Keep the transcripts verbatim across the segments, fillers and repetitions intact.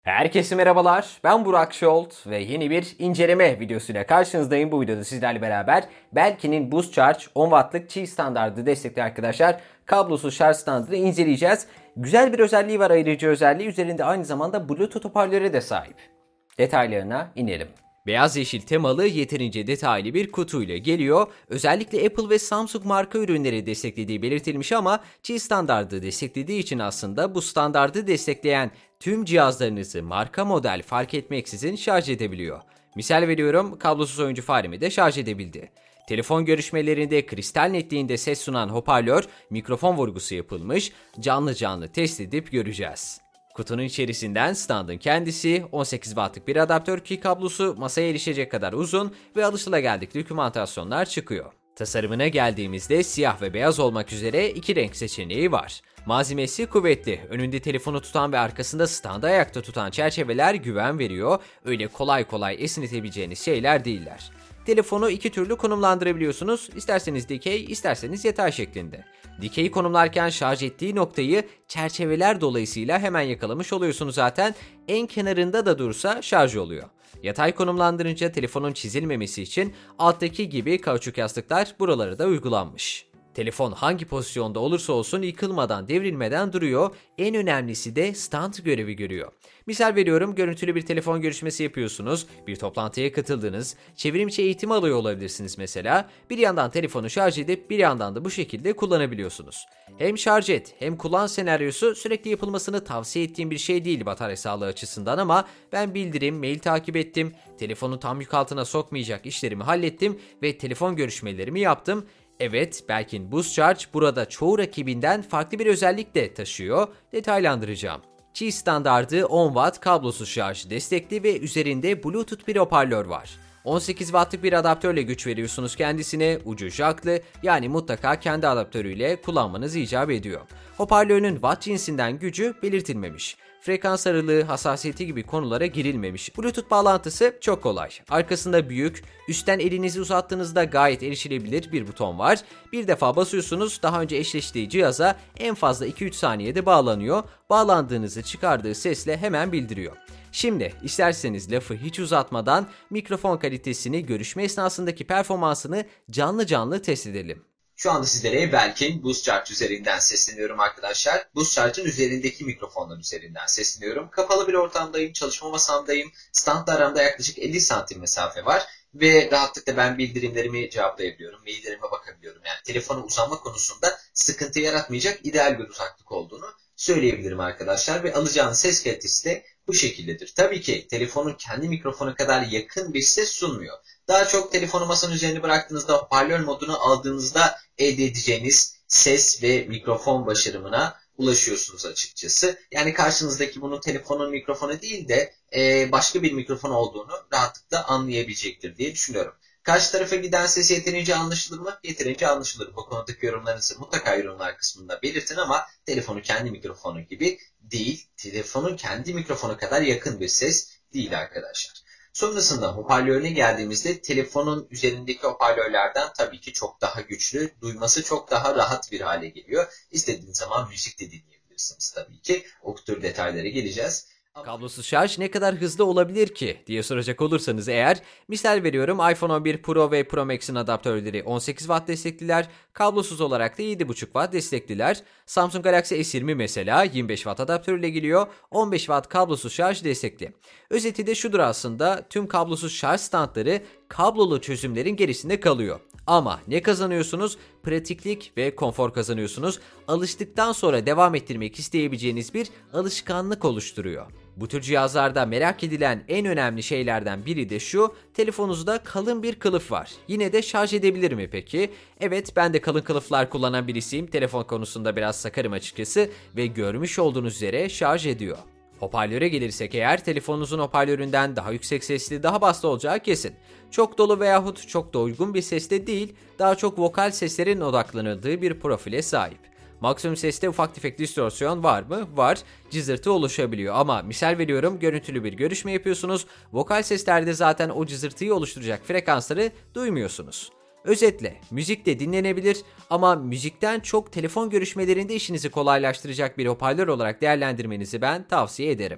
Herkese merhabalar, ben Burak Şolt ve yeni bir inceleme videosuyla karşınızdayım. Bu videoda sizlerle beraber Belkin'in Boost Charge on wattlık Qi standardı destekli arkadaşlar kablosuz şarj standını inceleyeceğiz. Güzel bir özelliği var, ayırıcı özelliği, üzerinde aynı zamanda Bluetooth hoparlöre de sahip. Detaylarına inelim. Beyaz yeşil temalı yeterince detaylı bir kutuyla geliyor. Özellikle Apple ve Samsung marka ürünleri desteklediği belirtilmiş ama Qi standardı desteklediği için aslında bu standardı destekleyen tüm cihazlarınızı marka model fark etmeksizin şarj edebiliyor. Misal veriyorum, kablosuz oyuncu faremi de şarj edebildi. Telefon görüşmelerinde kristal netliğinde ses sunan hoparlör, mikrofon vurgusu yapılmış, canlı canlı test edip göreceğiz. Kutunun içerisinden standın kendisi, on sekiz wattlık bir adaptör ki kablosu masaya erişecek kadar uzun ve alışılageldik dokümantasyonlar çıkıyor. Tasarımına geldiğimizde siyah ve beyaz olmak üzere iki renk seçeneği var. Malzemesi kuvvetli, önünde telefonu tutan ve arkasında standı ayakta tutan çerçeveler güven veriyor, öyle kolay kolay esnetebileceğiniz şeyler değiller. Telefonu iki türlü konumlandırabiliyorsunuz, isterseniz dikey, isterseniz yatay şeklinde. Dikey konumlarken şarj ettiği noktayı çerçeveler dolayısıyla hemen yakalamış oluyorsunuz zaten, en kenarında da dursa şarj oluyor. Yatay konumlandırınca telefonun çizilmemesi için alttaki gibi kauçuk yastıklar buralara da uygulanmış. Telefon hangi pozisyonda olursa olsun yıkılmadan, devrilmeden duruyor. En önemlisi de stand görevi görüyor. Misal veriyorum, görüntülü bir telefon görüşmesi yapıyorsunuz, bir toplantıya katıldınız, çevrimiçi eğitim alıyor olabilirsiniz mesela. Bir yandan telefonu şarj edip bir yandan da bu şekilde kullanabiliyorsunuz. Hem şarj et hem kullan senaryosu sürekli yapılmasını tavsiye ettiğim bir şey değil batarya sağlığı açısından ama ben bildirim, mail takip ettim, telefonu tam yük altına sokmayacak işlerimi hallettim ve telefon görüşmelerimi yaptım. Evet, Belkin Boost Charge burada çoğu rakibinden farklı bir özellik de taşıyor, detaylandıracağım. Qi standardı on watt kablosuz şarj destekli ve üzerinde Bluetooth bir hoparlör var. on sekiz wattlık bir adaptörle güç veriyorsunuz kendisine, ucu jacklı, yani mutlaka kendi adaptörüyle kullanmanız icap ediyor. Hoparlörün watt cinsinden gücü belirtilmemiş. Frekans aralığı, hassasiyeti gibi konulara girilmemiş. Bluetooth bağlantısı çok kolay. Arkasında büyük, üstten elinizi uzattığınızda gayet erişilebilir bir buton var. Bir defa basıyorsunuz, daha önce eşleştiği cihaza en fazla iki üç saniyede bağlanıyor. Bağlandığınızı çıkardığı sesle hemen bildiriyor. Şimdi isterseniz lafı hiç uzatmadan mikrofon kalitesini, görüşme esnasındaki performansını canlı canlı test edelim. Şu anda sizlere Belkin Boost Charge üzerinden sesleniyorum arkadaşlar. Boost Charge'ın üzerindeki mikrofonlar üzerinden sesleniyorum. Kapalı bir ortamdayım, çalışma masamdayım. Standla aramda yaklaşık elli santim mesafe var. Ve rahatlıkla ben bildirimlerimi cevaplayabiliyorum, maillerime bakabiliyorum. Yani telefona uzanma konusunda sıkıntı yaratmayacak ideal bir uzaklık olduğunu söyleyebilirim arkadaşlar. Ve alacağınız ses kalitesi de bu şekildedir. Tabii ki telefonun kendi mikrofonu kadar yakın bir ses sunmuyor. Daha çok telefonu masanın üzerine bıraktığınızda, hoparlör modunu aldığınızda elde edeceğiniz ses ve mikrofon başarımına ulaşıyorsunuz açıkçası. Yani karşınızdaki bunun telefonun mikrofonu değil de e, başka bir mikrofon olduğunu rahatlıkla anlayabilecektir diye düşünüyorum. Karşı tarafa giden ses yeterince anlaşılır mı? Yeterince anlaşılır. Bu konudaki yorumlarınızı mutlaka yorumlar kısmında belirtin ama telefonu kendi mikrofonu gibi değil, telefonun kendi mikrofonu kadar yakın bir ses değil arkadaşlar. Sonrasında hoparlörüne geldiğimizde telefonun üzerindeki hoparlörlerden tabii ki çok daha güçlü, duyması çok daha rahat bir hale geliyor. İstediğiniz zaman müzik de dinleyebilirsiniz tabii ki. O tür detaylara geleceğiz. Kablosuz şarj ne kadar hızlı olabilir ki diye soracak olursanız eğer, misal veriyorum, iPhone on bir Pro ve Pro Max'in adaptörleri on sekiz watt destekliler, kablosuz olarak da yedi buçuk watt destekliler. Samsung Galaxy S yirmi mesela yirmi beş watt adaptörüyle geliyor, on beş watt kablosuz şarj destekli. Özeti de şudur aslında, tüm kablosuz şarj standları kablolu çözümlerin gerisinde kalıyor. Ama ne kazanıyorsunuz? Pratiklik ve konfor kazanıyorsunuz. Alıştıktan sonra devam ettirmek isteyebileceğiniz bir alışkanlık oluşturuyor. Bu tür cihazlarda merak edilen en önemli şeylerden biri de şu, telefonunuzda kalın bir kılıf var. Yine de şarj edebilir mi peki? Evet, ben de kalın kılıflar kullanan birisiyim. Telefon konusunda biraz sakarım açıkçası ve görmüş olduğunuz üzere şarj ediyor. Hoparlöre gelirsek eğer, telefonunuzun hoparlöründen daha yüksek sesli, daha baslı olacağı kesin. Çok dolu veyahut çok da uygun bir seste değil, daha çok vokal seslerin odaklanıldığı bir profile sahip. Maksimum seste ufak tefek distorsiyon var mı? Var. Cızırtı oluşabiliyor ama misal veriyorum, görüntülü bir görüşme yapıyorsunuz. Vokal seslerde zaten o cızırtıyı oluşturacak frekansları duymuyorsunuz. Özetle, müzik de dinlenebilir ama müzikten çok telefon görüşmelerinde işinizi kolaylaştıracak bir hoparlör olarak değerlendirmenizi ben tavsiye ederim.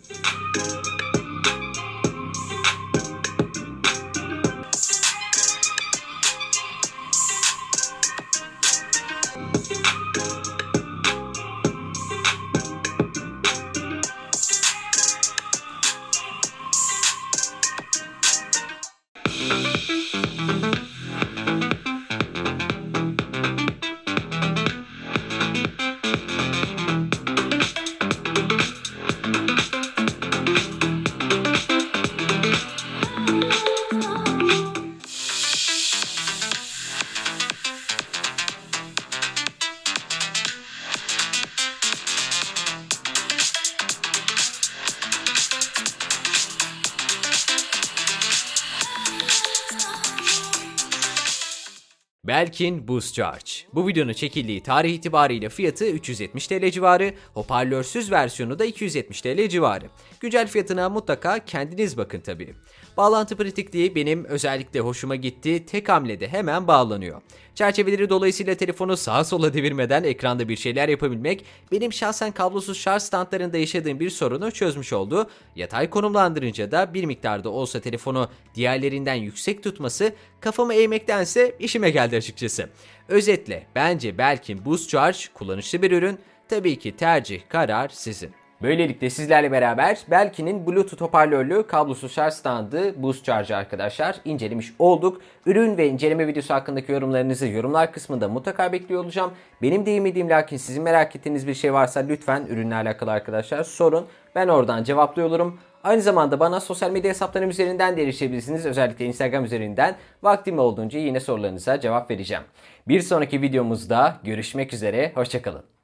Belkin Boost Charge. Bu videonun çekildiği tarih itibariyle fiyatı üç yüz yetmiş TL civarı, hoparlörsüz versiyonu da iki yüz yetmiş TL civarı. Güncel fiyatına mutlaka kendiniz bakın tabii. Bağlantı pratikliği benim özellikle hoşuma gitti. Tek hamlede hemen bağlanıyor. Çerçeveleri dolayısıyla telefonu sağa sola devirmeden ekranda bir şeyler yapabilmek benim şahsen kablosuz şarj standlarında yaşadığım bir sorunu çözmüş oldu. Yatay konumlandırınca da bir miktarda olsa telefonu diğerlerinden yüksek tutması kafamı eğmektense işime geldi açıkçası. Özetle bence Belkin Boost Charge kullanışlı bir ürün. Tabii ki tercih, karar sizin. Böylelikle sizlerle beraber Belkin'in Bluetooth hoparlörlü kablosuz şarj standı Boost Charge'ı arkadaşlar incelemiş olduk. Ürün ve inceleme videosu hakkındaki yorumlarınızı yorumlar kısmında mutlaka bekliyor olacağım. Benim değinmediğim lakin sizin merak ettiğiniz bir şey varsa lütfen ürünle alakalı arkadaşlar sorun. Ben oradan cevaplıyor olurum. Aynı zamanda bana sosyal medya hesaplarım üzerinden de erişebilirsiniz. Özellikle Instagram üzerinden vaktim olduğunca yine sorularınıza cevap vereceğim. Bir sonraki videomuzda görüşmek üzere. Hoşça kalın.